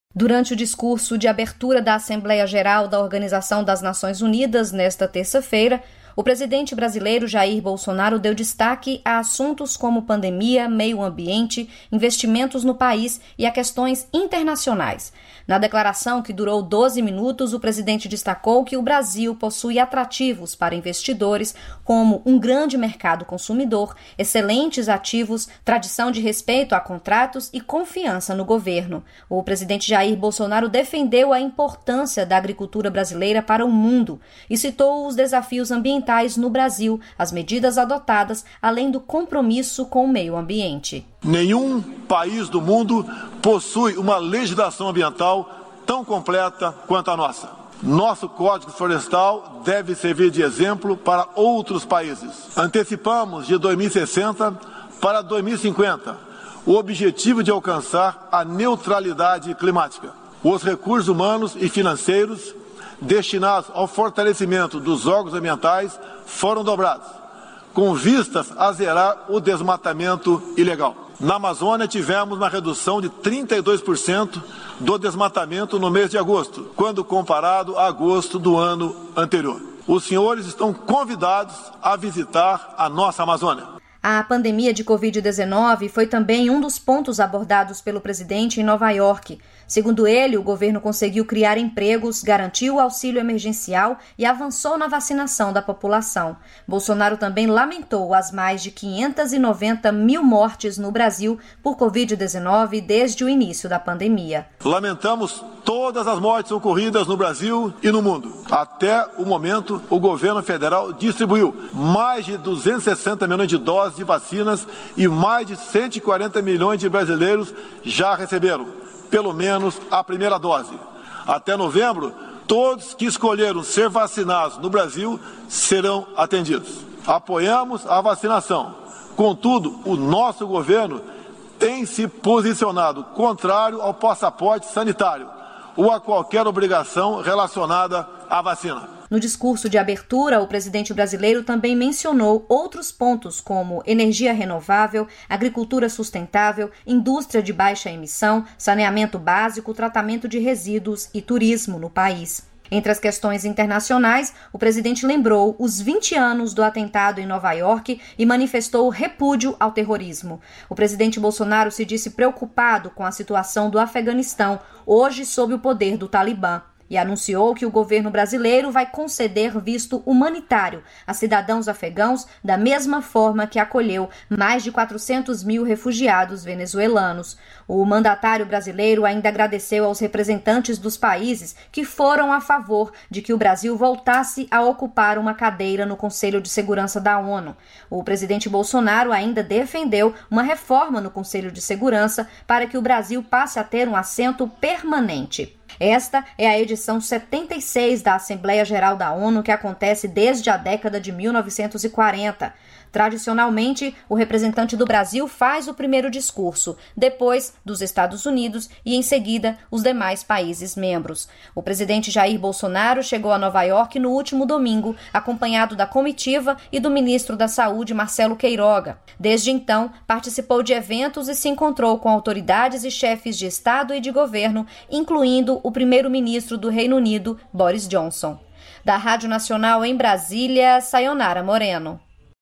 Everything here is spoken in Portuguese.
Durante o discurso de abertura da Assembleia Geral da Organização das Nações Unidas, nesta terça-feira, o presidente brasileiro Jair Bolsonaro deu destaque a assuntos como pandemia, meio ambiente, investimentos no país e a questões internacionais. Na declaração, que durou 12 minutos, o presidente destacou que o Brasil possui atrativos para investidores, como um grande mercado consumidor, excelentes ativos, tradição de respeito a contratos e confiança no governo. O presidente Jair Bolsonaro defendeu a importância da agricultura brasileira para o mundo e citou os desafios ambientais no Brasil, as medidas adotadas, além do compromisso com o meio ambiente. Nenhum país do mundo possui uma legislação ambiental tão completa quanto a nossa. Nosso Código Florestal deve servir de exemplo para outros países. Antecipamos de 2060 para 2050 o objetivo de alcançar a neutralidade climática. Os recursos humanos e financeiros destinados ao fortalecimento dos órgãos ambientais foram dobrados, com vistas a zerar o desmatamento ilegal. Na Amazônia, tivemos uma redução de 32% do desmatamento no mês de agosto, quando comparado a agosto do ano anterior. Os senhores estão convidados a visitar a nossa Amazônia. A pandemia de Covid-19 foi também um dos pontos abordados pelo presidente em Nova York. Segundo ele, o governo conseguiu criar empregos, garantiu o auxílio emergencial e avançou na vacinação da população. Bolsonaro também lamentou as mais de 590 mil mortes no Brasil por Covid-19 desde o início da pandemia. Lamentamos todas as mortes ocorridas no Brasil e no mundo. Até o momento, o governo federal distribuiu mais de 260 milhões de doses de vacinas e mais de 140 milhões de brasileiros já receberam pelo menos a primeira dose. Até novembro, todos que escolheram ser vacinados no Brasil serão atendidos. Apoiamos a vacinação. Contudo, o nosso governo tem se posicionado contrário ao passaporte sanitário ou a qualquer obrigação relacionada à vacina. No discurso de abertura, o presidente brasileiro também mencionou outros pontos como energia renovável, agricultura sustentável, indústria de baixa emissão, saneamento básico, tratamento de resíduos e turismo no país. Entre as questões internacionais, o presidente lembrou os 20 anos do atentado em Nova York e manifestou repúdio ao terrorismo. O presidente Bolsonaro se disse preocupado com a situação do Afeganistão, hoje sob o poder do Talibã, e anunciou que o governo brasileiro vai conceder visto humanitário a cidadãos afegãos da mesma forma que acolheu mais de 400 mil refugiados venezuelanos. O mandatário brasileiro ainda agradeceu aos representantes dos países que foram a favor de que o Brasil voltasse a ocupar uma cadeira no Conselho de Segurança da ONU. O presidente Bolsonaro ainda defendeu uma reforma no Conselho de Segurança para que o Brasil passe a ter um assento permanente. Esta é a edição 76 da Assembleia Geral da ONU, que acontece desde a década de 1940. Tradicionalmente, o representante do Brasil faz o primeiro discurso, depois dos Estados Unidos e, em seguida, os demais países membros. O presidente Jair Bolsonaro chegou a Nova York no último domingo, acompanhado da comitiva e do ministro da Saúde, Marcelo Queiroga. Desde então, participou de eventos e se encontrou com autoridades e chefes de Estado e de governo, incluindo o primeiro-ministro do Reino Unido, Boris Johnson. Da Rádio Nacional em Brasília, Sayonara Moreno.